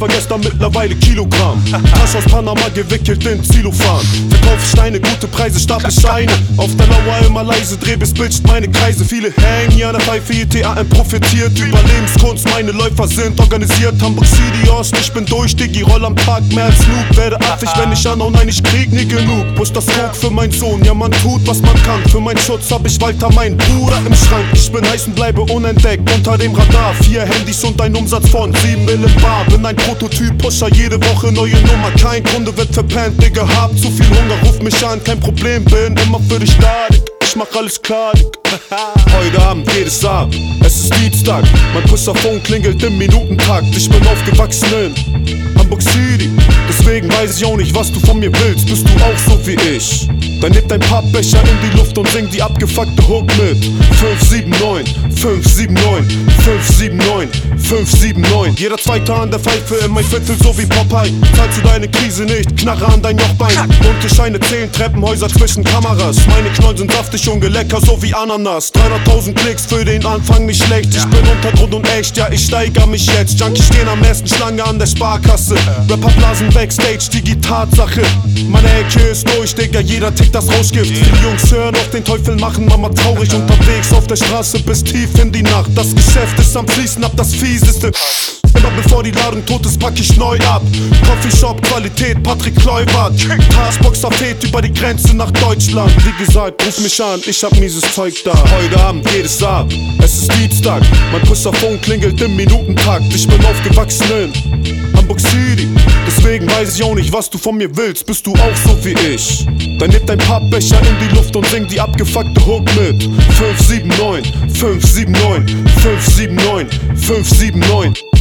war gestern mittlerweile Kilogramm. Tasche aus Panama gewickelt in Zellophan. Verkauf Steine, gute Preise, stapel Scheine. Auf der Lauer immer leise, dreh bis bildet meine Kreise. Viele hängen hier an der Pfeife, ETAM profitiert. Überlebenskunst, meine Läufer sind organisiert. Hamburg City Ost, ich bin durch, Diggi, roll am Tag mehr als Snoop. Werde affig, wenn ich anhau, nein, ich krieg nie genug. Push das Coke für meinen Sohn, ja man tut, was man kann. Für meinen Schutz hab ich Walter, mein Bruder im Schrank. Ich bin heiß und bleibe unentdeckt, unter dem Radar. 4 Handys und ein Umsatz von 7 Mill im Bar. Bin ein Prototyp, Pusher, jede Woche neue Nummer. Kein Kunde wird verpennt, Digga, hab zu viel Hunger. Ruf mich an, kein Problem, bin immer für dich da, Digga. Ich mach alles klar, Digga. Heute Abend geht es ab, es ist Dienstag. Mein Pusherphone klingelt im Minutentakt. Ich bin aufgewachsen in Hamburg City, deswegen weiß ich auch nicht, was du von mir willst. Bist du auch so wie ich? Dann nimm dein Pappbecher in die Luft und sing die abgefuckte Hook mit 579, 579, 579, 579. Jeder Zweite an der Pfeife in mein Viertel so wie Popeye. Zahlst du deine Krise nicht, Knarre an dein Jochbein. Bunte Scheine zählen, Treppenhäuser zwischen Kameras. Meine Knollen sind saftig und lecker, so wie Ananas. 300.000 Klicks für den Anfang nicht schlecht. Ich bin Untergrund und echt, ja ich steiger mich jetzt. Junkies stehen am ersten Schlange an der Sparkasse. Rapper blasen Backstage, die Gitarsache. Meine Ecke ist durch, Digga, jeder tickt das Rauschgift. Viele Jungs hören auf den Teufel, machen Mama traurig. Unterwegs auf der Straße bis tief in die Nacht. Das Geschäft ist am Fließen, ab das Fieseste. Immer bevor die Ladung tot ist, pack ich neu ab. Coffeeshop, Qualität, Patrick Kluivert. Taskboxer fährt über die Grenze nach Deutschland. Wie gesagt, ruf mich an, ich hab mieses Zeug da. Heute Abend geht es ab, es ist Dienstag. Mein Pusherphone klingelt im Minutentakt. Ich bin aufgewachsen in Hamburg City, deswegen weiß ich auch nicht, was du von mir willst. Bist du auch so wie ich? Dann nimm dein Pappbecher in die Luft und sing die abgefuckte Hook mit 579, 579, 579, 579.